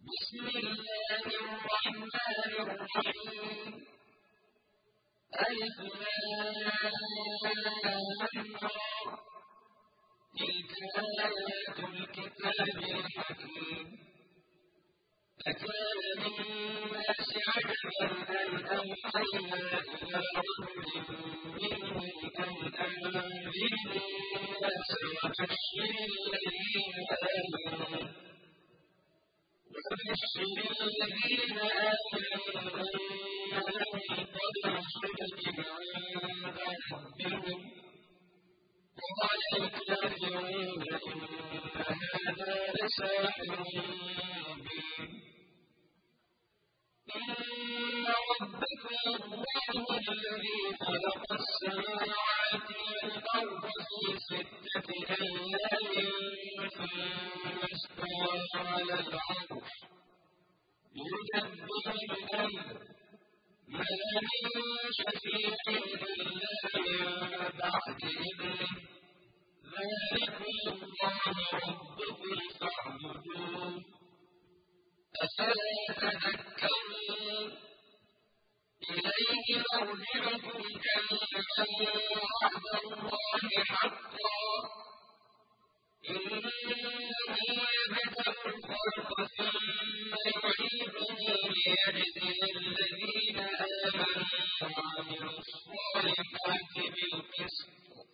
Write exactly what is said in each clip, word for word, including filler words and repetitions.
بسم الله الرحمن الرحيم ألف لام را تلك آيات الكتاب الحكيم أكان للناس عجبا أن أوحينا إلى رجل منهم أن أنذر الناس وبشر الذين آمنوا وبشر الذين آمنوا أن لهم قدم صدق عند ربهم قال الكافرون إن هذا لساحر مبين إن ربكم الله الذي خلق السماوات والأرض في ستة أيام ثم استوى على العرش يدبر الأمر ما من شفيع إلا من بعد إذنه ذلكم الله ربكم فاعبدوه أفلا تذكرون إليه مرجعكم جميعا وعد الله حقا إنه يبدأ الخلق ثم يعيده ليجزي الذين آمنوا وعملوا الصالحات بالقسط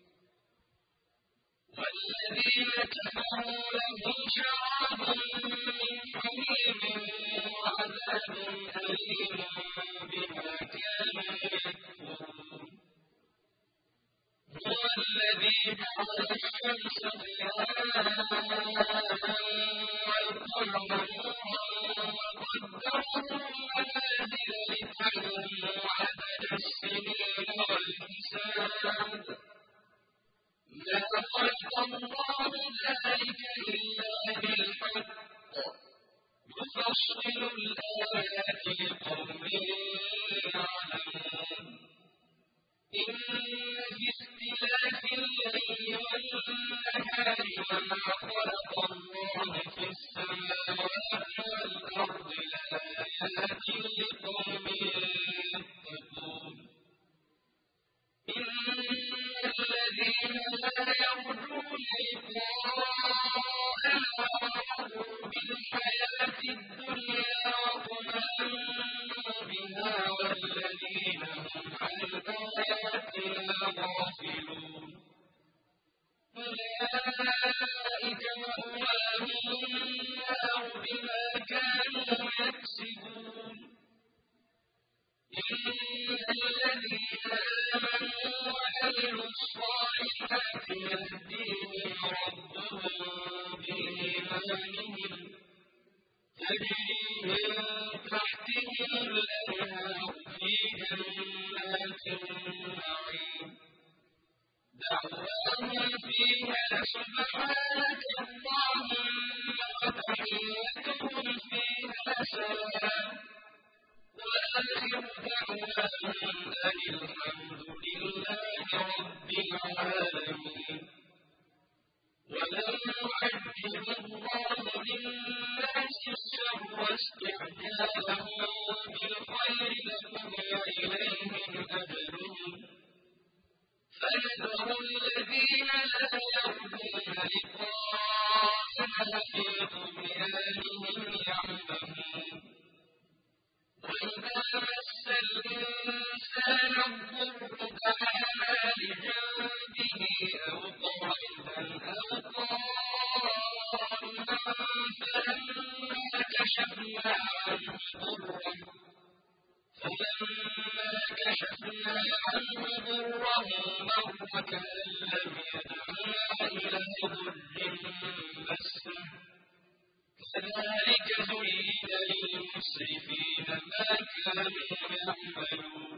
والذين كفروا لهم شراب من حميم وعذاب أليم بما كانوا يكفرون هو الذي جعل الشمس ضياء والقمر نورا وقدره منازل لتعلموا عدد السنين والحساب ما خلق الله ذلك إلا بالحق يفصل الآيات لقوم يعلمون إن في اختلاف الليل والنهار وما خلق الله في السماوات والأرض لآيات لقوم يتقون إن الذين لا يرجون لقاءنا ورضوا بالحياة الدنيا واطمأنوا بها والذين هم عن آياتنا غافلون أولئك مأواهم النار بما كانوا يكسبون إن الذين آمنوا وعملوا الصالحات يهديهم ربهم بإيمانهم تجري من تحتهم الأنهار في جنات النعيم دعواهم فيها سبحانك اللهم وتحيتهم فيها سلام وآخر دعواهم أن الحمد لله رب العالمين ولو يعجل الله للناس الشر استعجالهم بالخير لقضي إليهم أجلهم فنذر الذين لا يرجون لقاءنا في طغيانهم يعمهون وإذا مس الإنسان الضر دعانا لجنبه أو قاعدا أو قائما فلما كشفنا عنه ضره فلما كشفنا عنه ضره مر كأن لم يدعنا إلى ضر مسه كذلك زين للمسرفين ما كانوا يعملون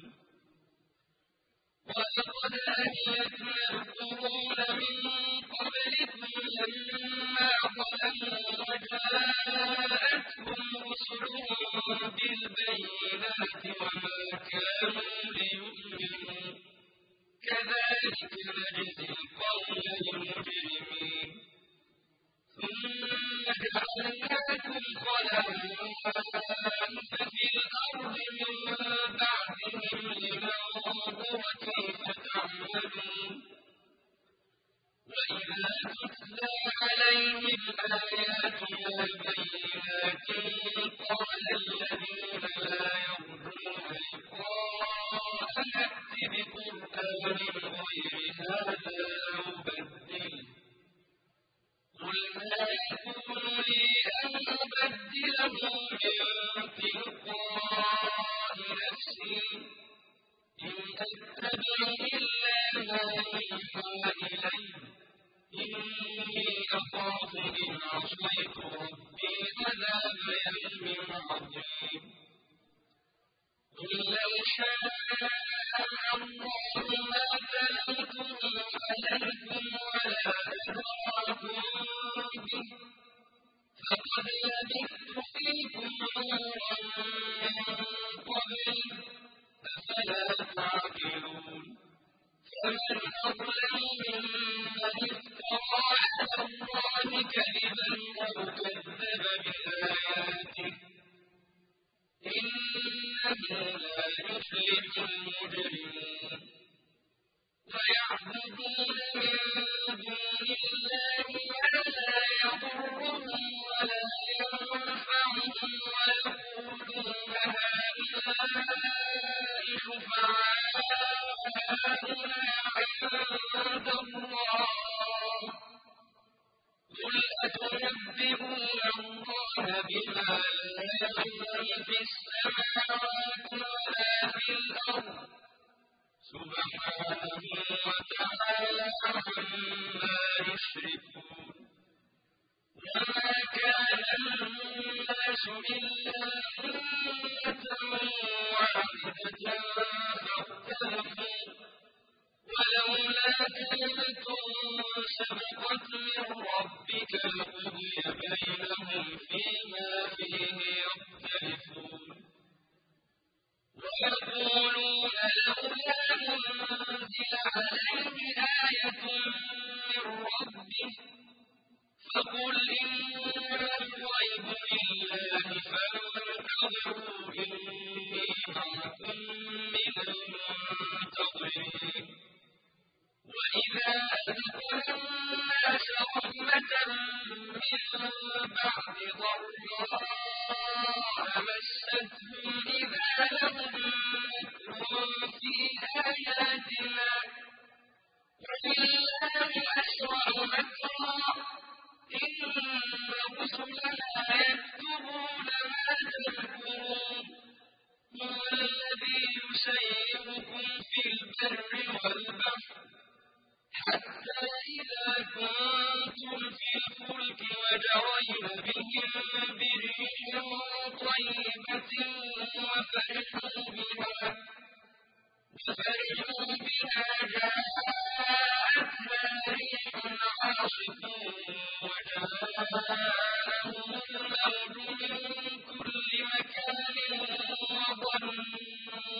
ولقد أهلكنا القرون من قبلكم لما ظلموا وجاءتهم رسلهم بالبينات وما كانوا ليؤمنوا كذلك نجزي القوم المجرمين ثم جعلناكم خلائف ففي الأرض من بعدهم لننظر كيف تعملون وإذا تتلى عليهم آياتنا بينات قال الذين لا يرجون لقاءنا ائت بقرآن غير هذا أو بدله قل ما يكون لي أن أبدله من تلقاء نفسي إن أتبع إلا ما يوحى إلي إني أخاف إن عصيت ربي عذاب يوم عظيم قل لو شاء الله ما تلوته عليكم ولا أدراكم به فقد لبثت فيكم عمرا من قبل أفلا تعقلون فمن أظلم ممن افترى على الله كذبا أو كذب بآياته إنه لا يفلح المجرمون ويعبدون من دون الله ما لا يضرهم ولا ينفعهم ويقولون هؤلاء شفعاؤنا عند الله قل أتنبئون الله بما لا يعلم في السماوات ولا في الأرض سبحانه وتعالى عما يشركون وما كان الناس إلا أمة واحدة فاختلفوا ولولا كلمة سبقت من ربك لقضي بينهم فيما فيه يختلفون ويقولون لولا أنزل عليه آية من ربه فقل إنما الغيب لله فانتظروا إني معكم من المنتظرين وإذا أذقنا الناس رحمة من بعد ضراء مستهم إذا لهم مكر في آياتنا ولله أسرع مكرا إن رسلنا يكتبون ما تمكرون هو الذي يسيركم في البر والبحر حتى إذا كنتم في الفلك وجرين بهم بريح طيبة وفرحوا بها وفرحوا بها جاءتها ريح عاصف وجاءهم الموج من كل مكان وظنوا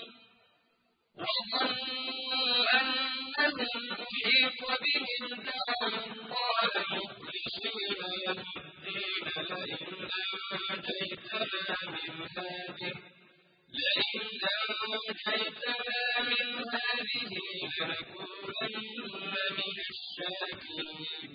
وظنوا أنهم أحيط بهم دعوا الله مخلصين له الدين لئن أنجيتنا من هذه لئن أنجيتنا من هذه لنكونن من الشاكرين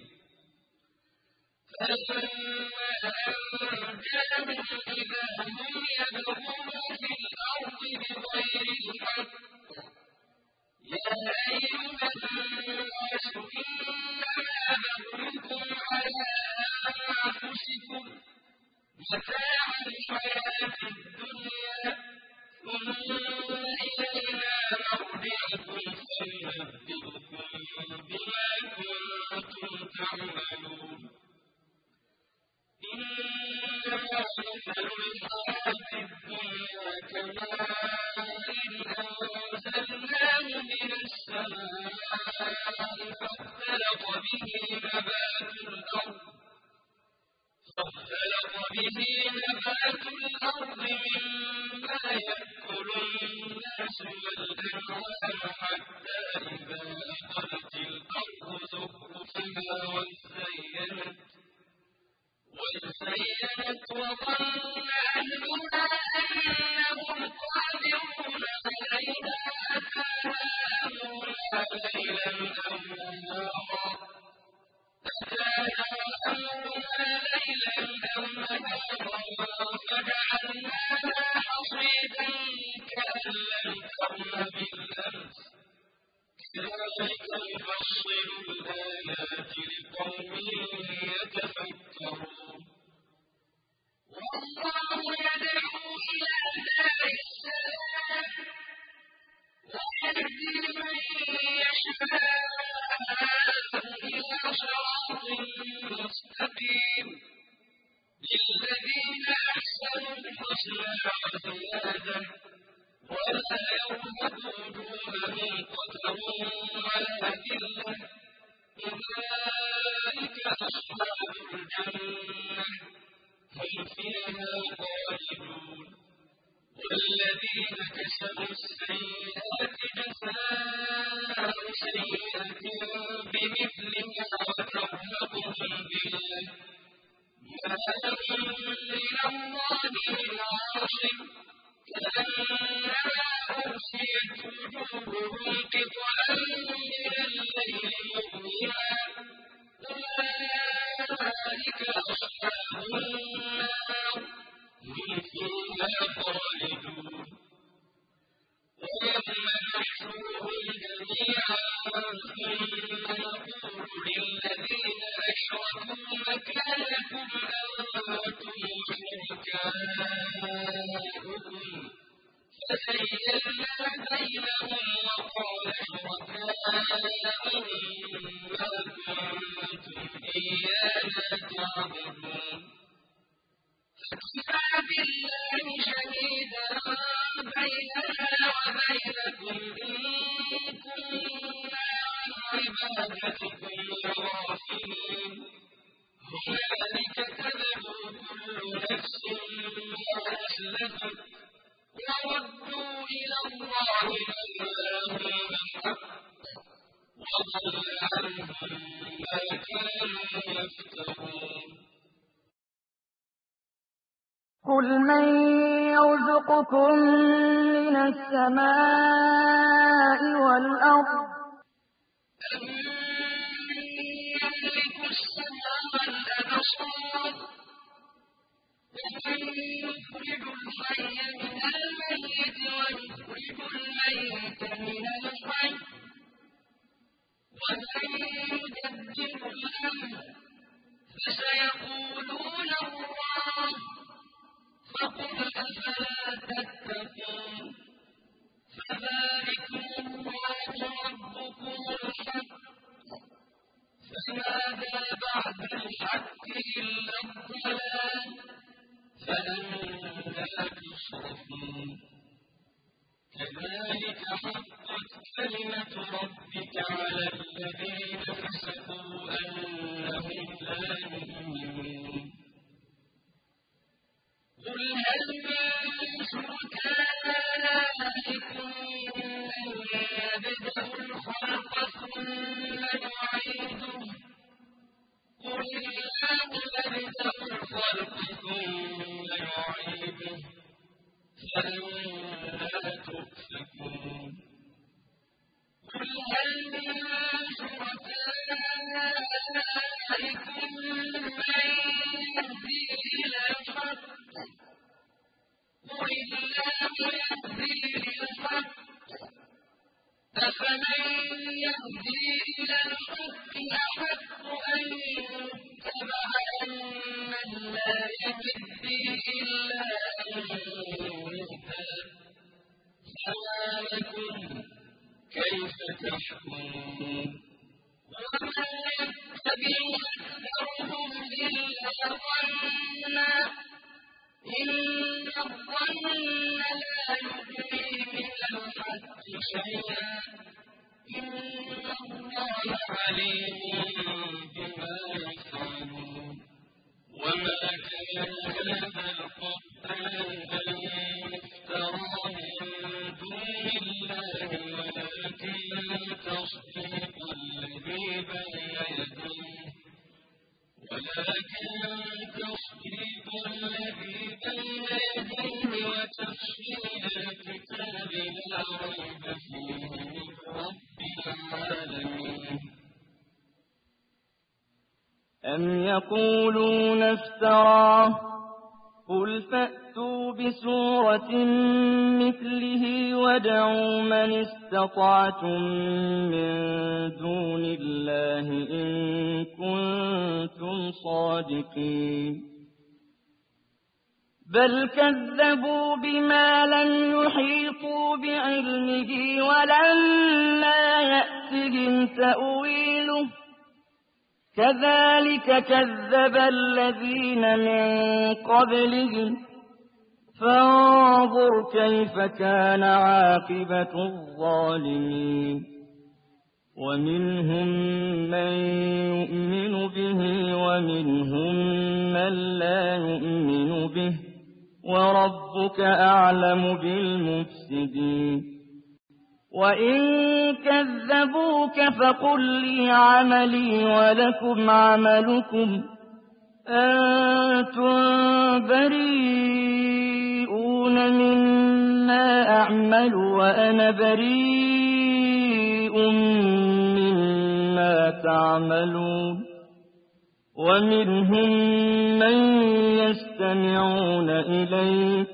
فلما أنجاهم إذا هم يبغون في الأرض بغير الحق يا أيها الناس إنما بغيكم على أنفسكم متاع الحياة الدنيا ثم إلينا مرجعكم فننبئكم بما كنتم تعملون إنما مثل الحياة الدنيا كماء أنزلناه من السماء فاختلط به نبات الأرض فاختلط به نبات الأرض مما يأكل الناس والأنعام حتى إذا أخذت الأرض زخرفها وزينت وزينت وظن ليلا أو نهارا فجعلناها حصيدا كأن لم تغن بالأمس كذلك نفصل الآيات لقوم يتفكرون والله يدعو إلى دار السلام ويهدي من يشاء إلى صراط مستقيم للذين أحسنوا الحسنى وزيادة ولا يرهق وجوههم قتر ولا ذلة أولئك أصحاب الجنة هم فيها خالدون والذين كسبوا السيئات جزاء سيئة بمثلها وترهقهم ذلة ما لهم من الله من عاصم كأنما أغشيت وجوههم قطعا من الليل مظلما أولئك أصحاب النار هم فيها خالدون ويوم نحشرهم جميعا ثم نقول للذين أشركوا مكانكم أنتم وشركاؤكم فزينا بينهم وقال شركاؤهم ما كنتم إيانا تعبدون فكفى بالله شهيدا بيننا وبينكم إن كنا عن عبادتكم لغافلين هنالك تبلو كل نفس ما أسلفت وردوا إلى الله مولاهم الحق وضل عنهم ما كانوا يفترون قل من يرزقكم من السماء والأرض أمن يملك السمع والأبصار ومن يخرج الحي من الميت ويخرج الميت من الحي ومن يدبر الأمر فسيقولون الله فقل أفلا تتقون فذلكم الله ربكم الحق فماذا بعد الحق إلا الضلال فأنى تصرفون كذلك حقت كلمة ربك على الذين فسقوا أنهم لا يؤمنون قل هل من شركائكم من يبدأ الخلق ثم يعيده قل الله يبدأ الخلق ثم يعيده فأنى تؤفكون قل هل من شركائكم من يهدي إلى الحق قل الله يهدي للحق أفمن يهدي إلى الحق أحق أن يتبع أمن لا يهدي إلا أن يهدى فما لكم كيف تحكمون وما يتبع أكثرهم إلا ظنا إن الظن لا يغني من الحق شيئا إن الله عليم بما يفعلون وما كان هذا القرآن أن يفترى من دون الله ولكن تصديق الذي بين يديه ولكن تصديق الذي بين يديه وتفصيل الكتاب لا ريب فيه من رب العالمين أم يقولون افتراه قل فأتوا بسورة مثله وادعوا من استطعتم من دون الله إن كنتم صادقين بل كذبوا بما لم يحيطوا بعلمه ولما يأتهم تأويله كذلك كذب الذين من قبلهم فانظر كيف كان عاقبة الظالمين ومنهم من يؤمن به ومنهم من لا يؤمن به وربك أعلم بالمفسدين وإن كذبوك فقل لي عملي ولكم عملكم أنتم بريئون مما أعمل وأنا بريء مما تعملون ومنهم من يستمعون إليك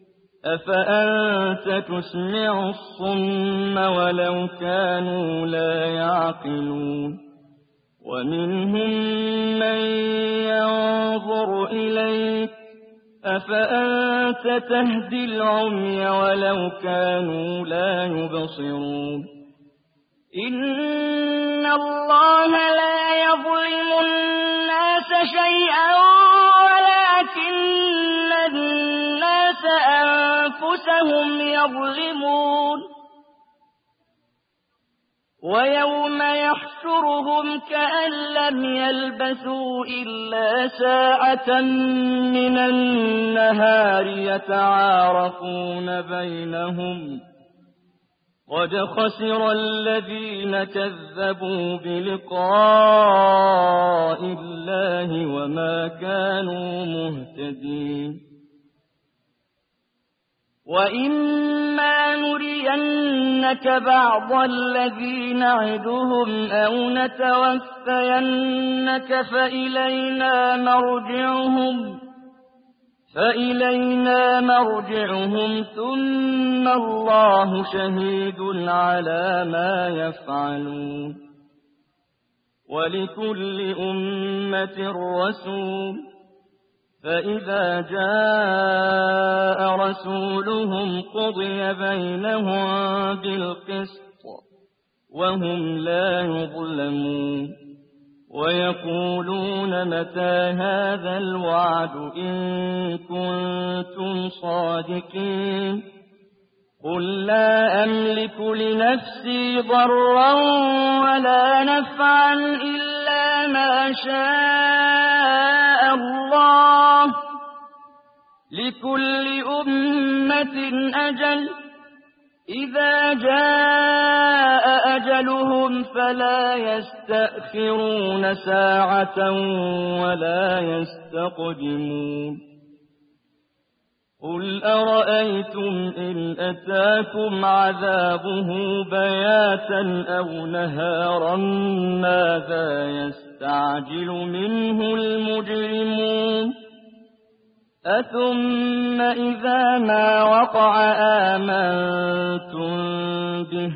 أفأنت تسمع الصم ولو كانوا لا يعقلون ومنهم من ينظر إليك أفأنت تهدي العمي ولو كانوا لا يبصرون إن الله لا يظلم الناس شيئا ولكن الناس أنفسهم يظلمون ويوم يحشرهم كأن لم يلبثوا إلا ساعة من النهار يتعارفون بينهم قد خسر الذين كذبوا بلقاء الله وما كانوا مهتدين وإما نرينك بعض الذي نعدهم أو نتوفينك فإلينا مرجعهم فإلينا مرجعهم ثم الله شهيد على ما يفعلون ولكل أمة رسول فإذا جاء رسولهم قضي بينهم بالقسط وهم لا يظلمون ويقولون متى هذا الوعد إن كنتم صادقين قل لا أملك لنفسي ضرا ولا نفعا إلا ما شاء الله لكل أمة أجل إذا جاء أجلهم فلا يستأخرون ساعة ولا يستقدمون قل أرأيتم إن أتاكم عذابه بياتا أو نهارا ماذا يستعجل منه المجرمون أثم إذا ما وقع آمنتم به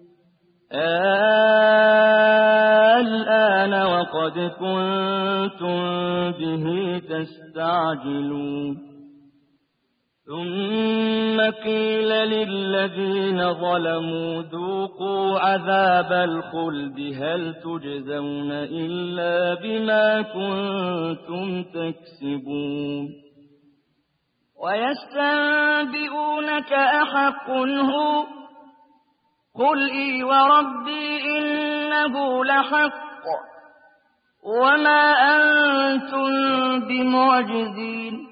الآن وقد كنتم به تستعجلون ثم قيل للذين ظلموا ذوقوا عذاب الخلد هل تجزون إلا بما كنتم تكسبون ويستنبئونك أحق هو قل إي وربي إنه لحق وما أنتم بمعجزين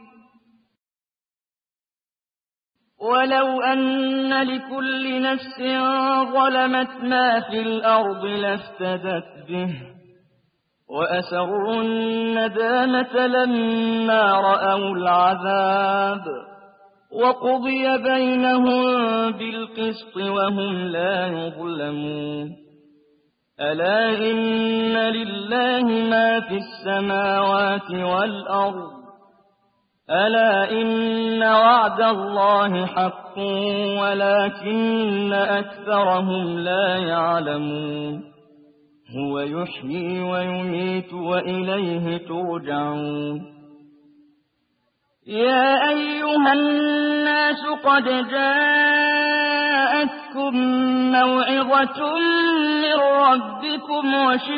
ولو أن لكل نفس ظلمت ما في الأرض لافتدت به وأسروا الندامة لما رأوا العذاب وقضي بينهم بالقسط وهم لا يظلمون ألا إن لله ما في السماوات والأرض ألا إن وعد الله حق ولكن أكثرهم لا يعلمون هو يحيي ويميت وإليه ترجعون يا أيها الناس قد جاءتكم موعظة من ربكم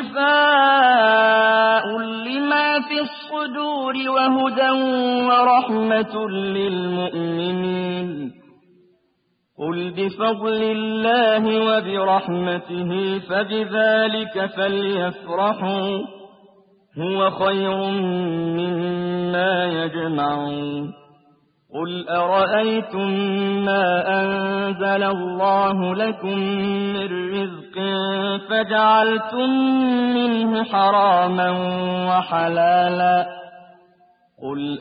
وشفاء لما في الصدور وهدى ورحمة للمؤمنين قل بفضل الله وبرحمته فبذلك فليفرحوا هو خير مما يجمعون قل أرأيتم ما أنزل الله لكم من رزق فجعلتم منه حراما وحلالا قل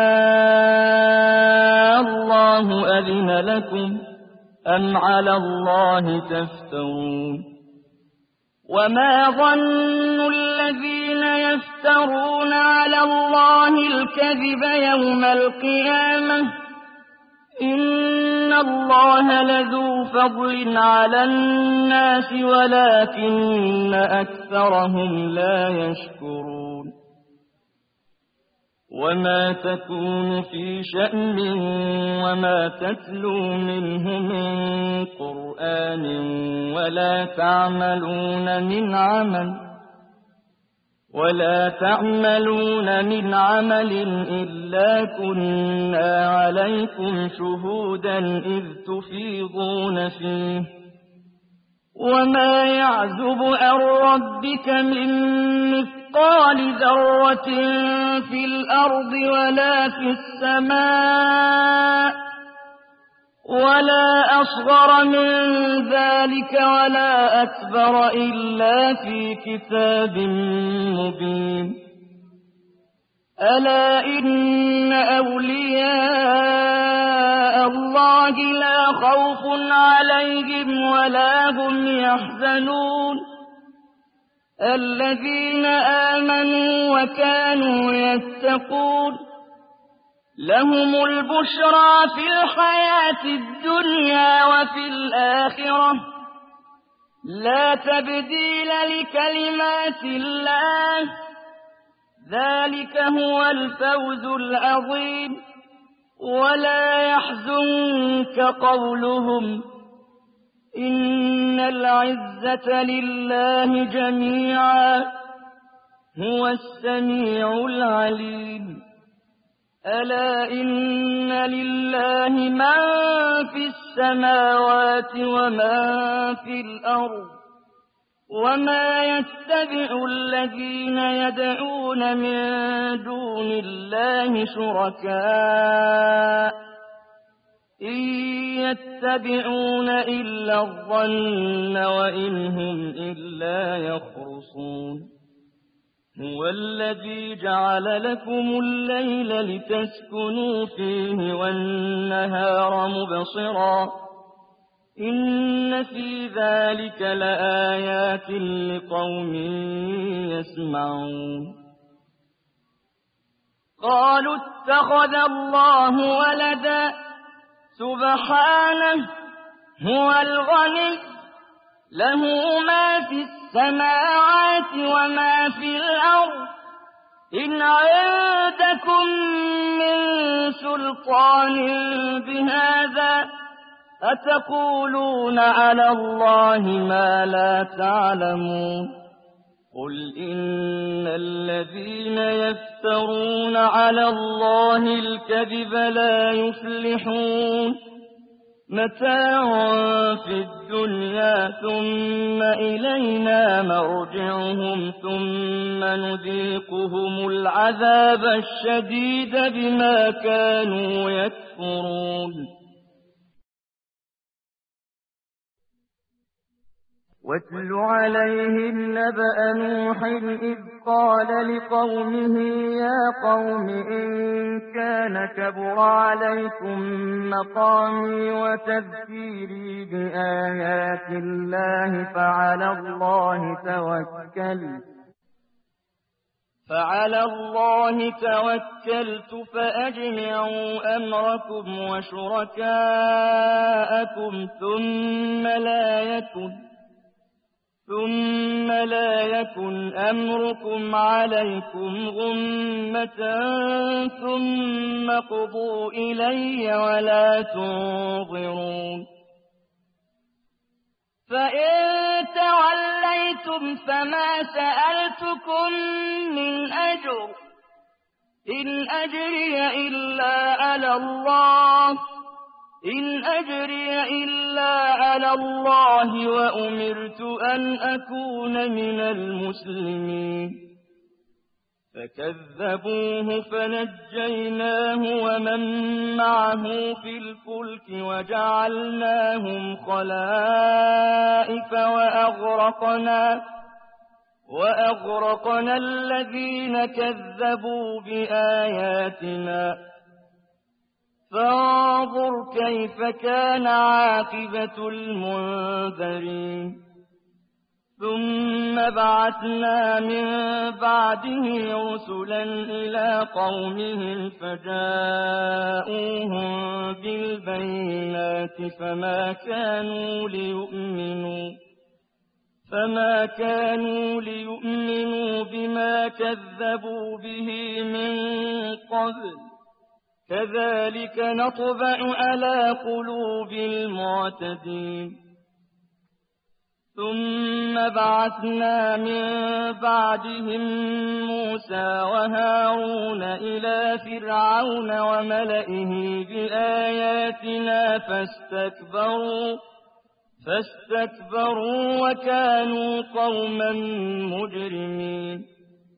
آه الله أذن لكم أم على الله تفترون وما ظن الذين يفترون على الله الكذب يوم القيامة إن الله لذو فضل على الناس ولكن أكثرهم لا يشكرون وما تكون في شأن وما تتلو منه من قرآن ولا تعملون من عمل ولا تعملون من عمل إلا كنا عليكم شهودا إذ تفيضون فيه وما يعزب عن ربك من مثقال ذرة في الأرض ولا في السماء ولا أصغر من ذلك ولا أكبر إلا في كتاب مبين ألا إن أولياء الله لا خوف عليهم ولا هم يحزنون الذين آمنوا وكانوا يتقون لهم البشرى في الحياة الدنيا وفي الآخرة لا تبديل لكلمات الله ذلك هو الفوز العظيم ولا يحزنك قولهم إن العزة لله جميعا هو السميع العليم ألا إن لله ما في السماوات وما في الأرض وما يتبع الذين يدعون من دون الله شركاء إن يتبعون إلا الظن وإن هم إلا يخرصون هو الذي جعل لكم الليل لتسكنوا فيه والنهار مبصرا إن في ذلك لآيات لقوم يسمعون قالوا اتخذ الله ولدا سبحانه هو الغني له ما في السماوات وما في الأرض إن عندكم من سلطان بهذا أتقولون على الله ما لا تعلمون قل إن الذين يفترون على الله الكذب لا يفلحون متاع في الدنيا ثم إلينا مرجعهم ثم نذيقهم العذاب الشديد بما كانوا يكفرون واتل عليهم نبأ نوح إذ قال لقومه يا قوم إن كان كبر عليكم مقامي وتذكيري بآيات الله فعلى الله توكل فعلى الله توكلت فأجمعوا أمركم وشركاءكم ثم لا يكن ثم لا يكن أمركم عليكم غمة ثم قضوا إلي ولا تنظرون فإن توليتم فما سألتكم من أجر إن أجري إلا على الله إن أجري إلا على الله وأمرت أن أكون من المسلمين فكذبوه فنجيناه ومن معه في الفلك وجعلناهم خلائف وأغرقنا وأغرقنا الذين كذبوا بآياتنا فانظر كيف كان عاقبة المنذرين ثم بعثنا من بعده رسلا إلى قومهم فجاءوهم بالبينات فما كانوا ليؤمنوا فما كانوا ليؤمنوا بما كذبوا به من قبل كذلك نطبع على قلوب المعتدين ثم بعثنا من بعدهم موسى وهارون إلى فرعون وملئه بآياتنا فاستكبروا فاستكبروا وكانوا قوما مجرمين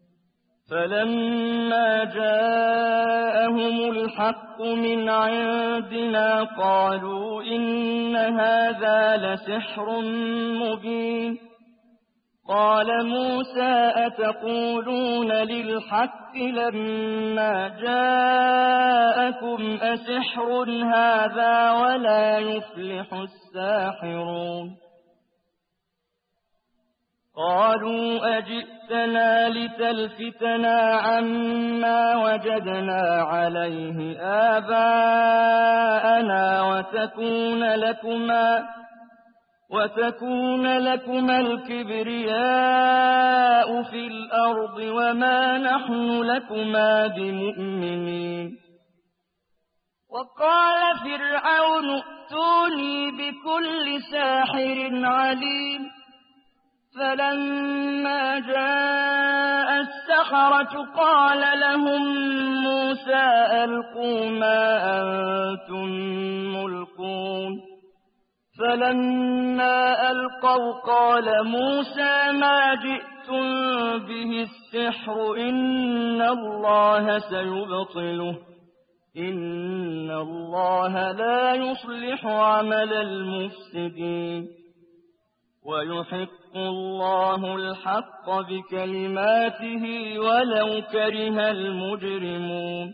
فلما جاءهم الحق من عندنا قالوا إن هذا لسحر مبين قال موسى أتقولون للحق لما جاءكم أسحر هذا ولا يفلح الساحرون قالوا أجئتنا لتلفتنا عما وجدنا عليه آباءنا وتكون لكما وتكون لكما الكبرياء في الأرض وما نحن لكما بمؤمنين وقال فرعون ائتوني بكل ساحر عليم فلما جاء السحرة قال لهم موسى ألقوا ما أنتم ملقون فلما ألقوا قال موسى ما جئتم به السحر إن الله سيبطله إن الله لا يصلح عمل المفسدين ويحق الله الحق بكلماته ولو كره المجرمون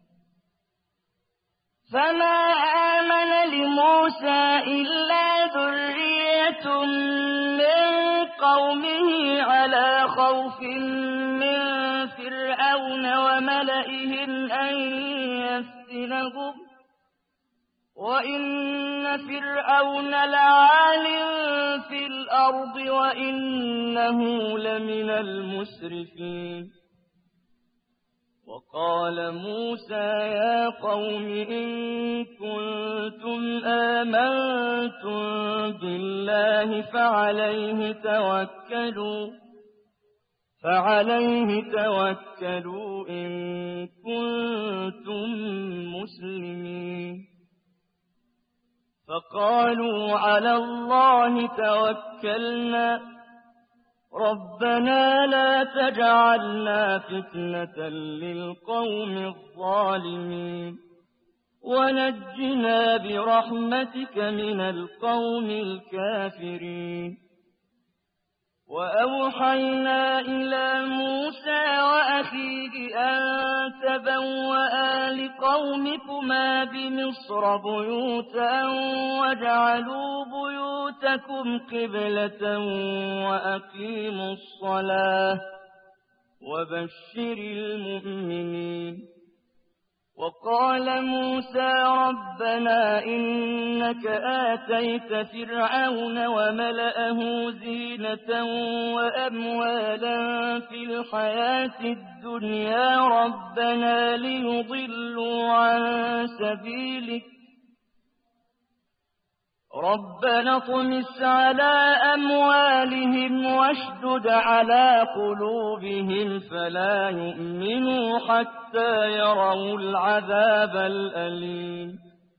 فما آمن لموسى إلا ذرية من قومه على خوف من فرعون وملئهم أن يفتنهم وإن فرعون لعال في الأرض وإنه لمن المسرفين وقال موسى يا قوم إن كنتم آمنتم بالله فعليه توكلوا فعليه توكلوا إن كنتم مسلمين فقالوا على الله توكلنا ربنا لا تجعلنا فتنة للقوم الظالمين ونجنا برحمتك من القوم الكافرين وأوحينا إلى موسى وأخيه أن تبوأ لقومكما بمصر بيوتا واجعلوا بيوتكم قبلة وأقيموا الصلاة وبشر المؤمنين. وقال موسى ربنا إنك آتيت فرعون وملأه زينة وأموالا في الحياة الدنيا ربنا ليضلوا عن سبيلك ربنا اطمس على أموالهم واشدد على قلوبهم فلا يؤمنوا حتى يروا العذاب الأليم.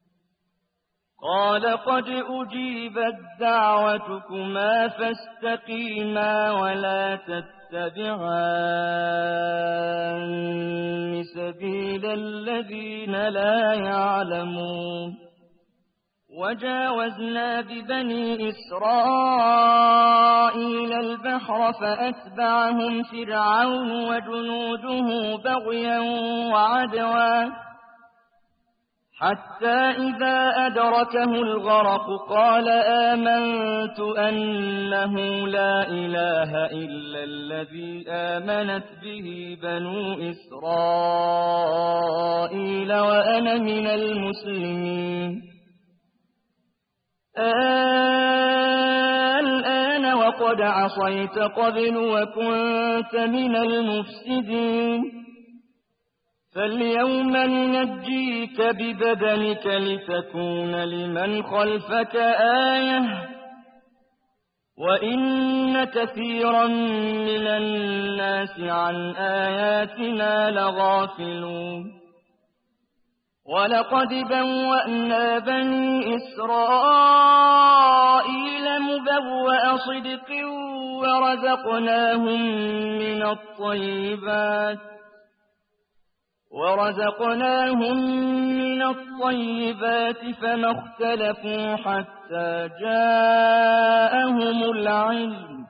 قال قد أجيبت دعوتكما فاستقيما ولا تتبعان سبيل الذين لا يعلمون. وجاوزنا ببني إسرائيل البحر فأتبعهم فرعون وجنوده بغيا وعدوا حتى إذا أدركه الغرق قال آمنت أنه لا إله إلا الذي آمنت به بنو إسرائيل وأنا من المسلمين. الآن وقد عصيت قبل وكنت من المفسدين فاليوم ننجيك ببدنك لتكون لمن خلفك آية وإن كثيرا من الناس عن آياتنا لغافلون. ولقد بوأنا بني إسرائيل مبوأ صدق ورزقناهم من الطيبات ورزقناهم من الطيبات فما اختلفوا حتى جاءهم العلم.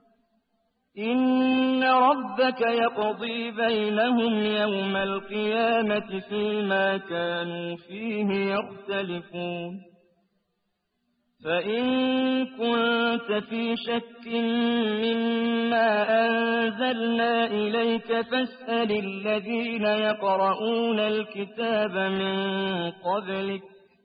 إن ربك يقضي بينهم يوم القيامة فيما كانوا فيه يختلفون. فإن كنت في شك مما أنزلنا إليك فاسأل الذين يقرؤون الكتاب من قبلك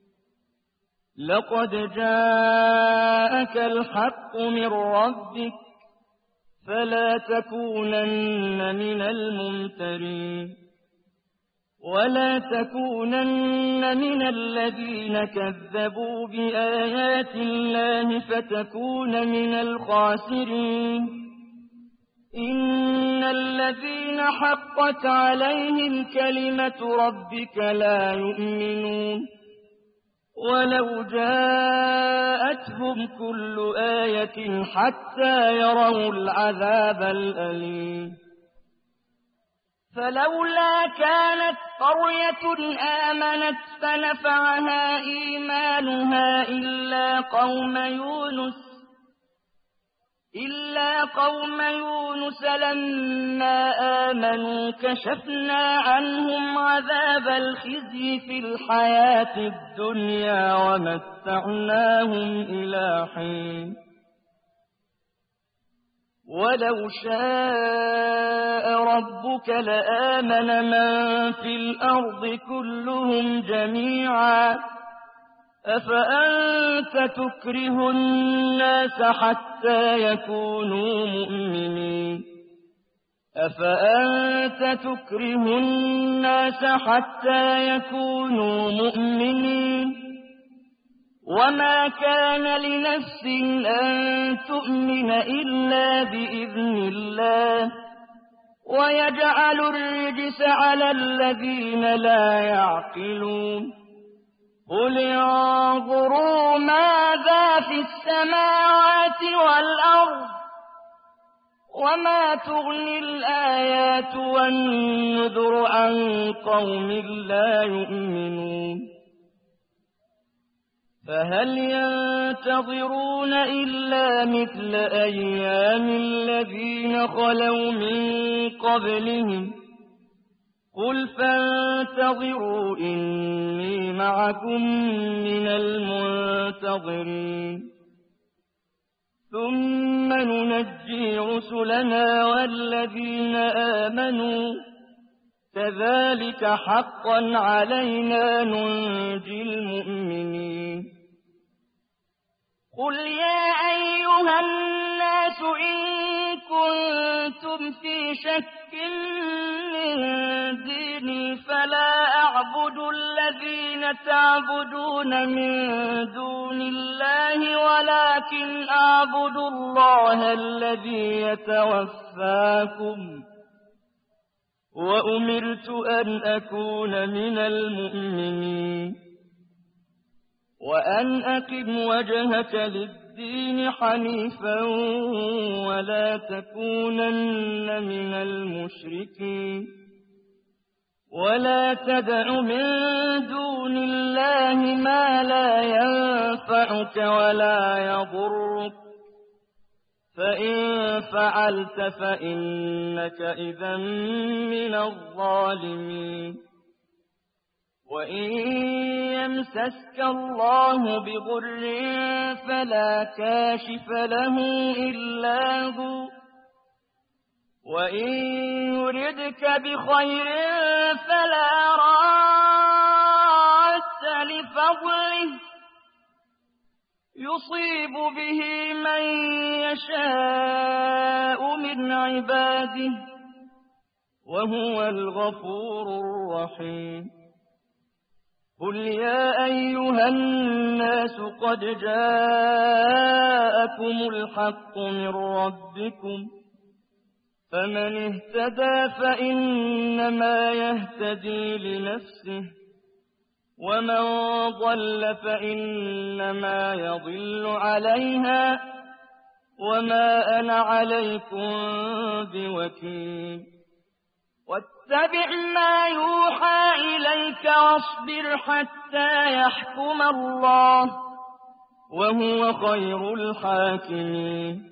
لقد جاءك الحق من ربك فلا تكونن من الممترين. ولا تكونن من الذين كذبوا بآيات الله فتكون من الخاسرين. إن الذين حقت عليهم كلمة ربك لا يؤمنون ولو جاءتهم كل آية حتى يروا العذاب الأليم. فلولا كانت قرية آمنت فنفعها إيمانها إلا قوم يونس إلا قوم يونس لما آمنوا كشفنا عنهم عذاب الخزي في الحياة الدنيا ومتعناهم إلى حين. ولو شاء ربك لآمن من في الأرض كلهم جميعا أفأنت تكره الناس حتى يكونوا مؤمنين أفأنت تكره الناس حتى يكونوا مؤمنين وما كان لنفس أن تؤمن إلا بإذن الله ويجعل الرجس على الذين لا يعقلون. قل انظروا ماذا في السماوات والأرض وما تغني الآيات والنذر عن قوم لا يؤمنون. فهل ينتظرون إلا مثل أيام الذين خلوا من قبلهم قل فانتظروا إني معكم من المنتظرين ثم ننجي رسلنا والذين آمنوا كذلك حقا علينا ننجي المؤمنين قل يا أيها الناس إن كنتم في شك من ديني فلا أعبد الذين تعبدون من دون الله ولكن أعبد الله الذي يتوفاكم وأمرت أن أكون من المؤمنين وأن أقم وجهك للدين حنيفا ولا تكونن من المشركين ولا تدع من دون الله ما لا ينفعك ولا يضرك فإن فعلت فإنك إذا من الظالمين وإن يمسسك الله بضر فلا كاشف له إلا هو وإن يردك بخير فلا راد لفضله يصيب به من يشاء من عباده وهو الغفور الرحيم قل يا أيها الناس قد جاءكم الحق من ربكم فمن اهتدى فإنما يهتدي لنفسه ومن ضل فإنما يضل عليها وما أنا عليكم بوكيل واتبع ما يوحى إليك واصبر حتى يحكم الله وهو خير الحاكمين